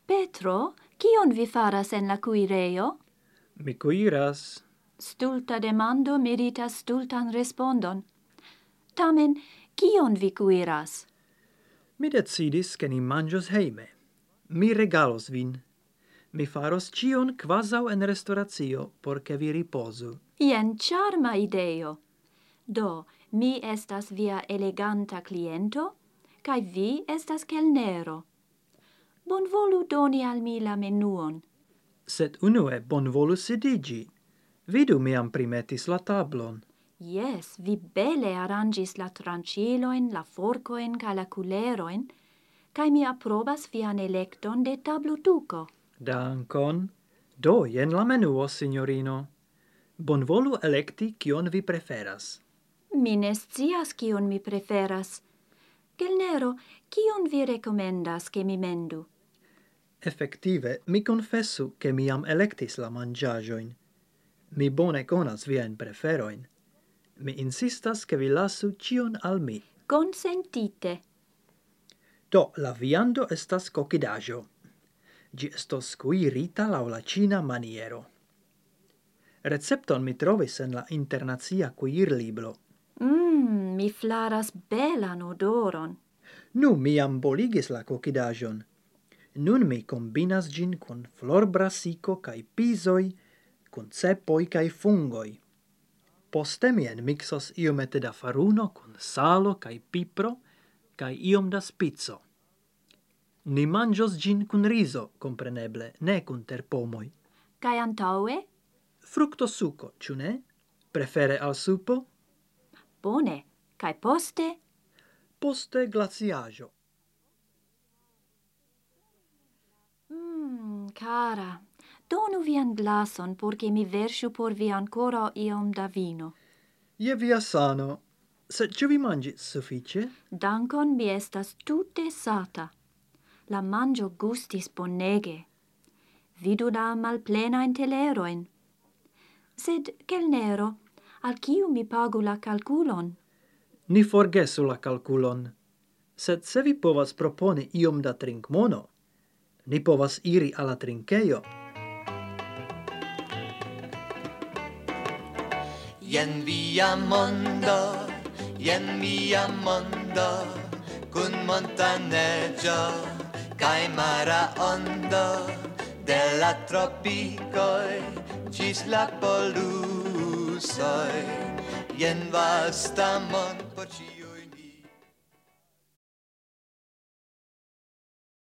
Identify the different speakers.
Speaker 1: Petro, kion vi faras en la kuirejo?
Speaker 2: Mi kuiras.
Speaker 1: Stulta demando meritas stultan respondon. Tamen, kion vi kuiras?
Speaker 2: Mi decidis che ni mangios heime. Mi regalos vin. Mi faros cion quasau en restauratio, porce vi riposu.
Speaker 1: Ien charma ideo. Do, mi estas via eleganta cliento, cae vi estas kelnero. Bonvolu doni al mi la menuon.
Speaker 2: Sed unue bonvolu sidigi. Vidu miam primetis la tablon.
Speaker 1: Yes, vi bele arrangis la tranciloin, la forcoin, ca la culeroin, cae mi approbas vian electon de tablotuco.
Speaker 2: Dankon. Do, jen la menuo, signorino. Bonvolu electi kion vi preferas.
Speaker 1: Mi ne scias kion mi preferas. Kelnero, kion vi recomendas che mi mendu?
Speaker 2: Effective, mi confessu che mi am electis la mangiagioin. Mi bone conas vien preferoin. Mi insistas che vi lassu cion al mi.
Speaker 1: Consentite.
Speaker 2: Do, la viando estas cocidajo. Gi estos cuirita laŭ la cina maniero. Recepton mi trovis en la internacia cuirlibro.
Speaker 1: Mi flaras belan odoron.
Speaker 2: Nu, mi am boligis la cocidajon. Nun mi combinas gin con florbrasico cae pisoi, con cepoi cae fungoi. Poste mi mixos iomete da faruno con salo cae pipro, cae iom da spizzo. Ni mangios gin cun riso, compreneble, ne cun terpomoi.
Speaker 1: Cae antaue?
Speaker 2: Fructo succo, ciu ne? Prefere al supo?
Speaker 1: Bone. Cae poste?
Speaker 2: Poste glaciajo.
Speaker 1: Cara, donu vian glason, porche mi versu por vi ancora iom da vino.
Speaker 2: Je via sano. Sed ciu vi mangis suffice?
Speaker 1: Dankon, mi estas tute sata. La mangio gustis bonege. Vidu la malplenain teleroin. Sed, kelnero, al kiu mi pagu la calculon?
Speaker 2: Ni forgesu la calculon. Sed se vi povas proponi iom da trinkmono, ni povas iri alla trinkejo.
Speaker 3: Jen via mondo, jen mia mondo, cun montaneggio, cae mara ondo, de la tropicoi, gis la polusoi, jen vasta mon por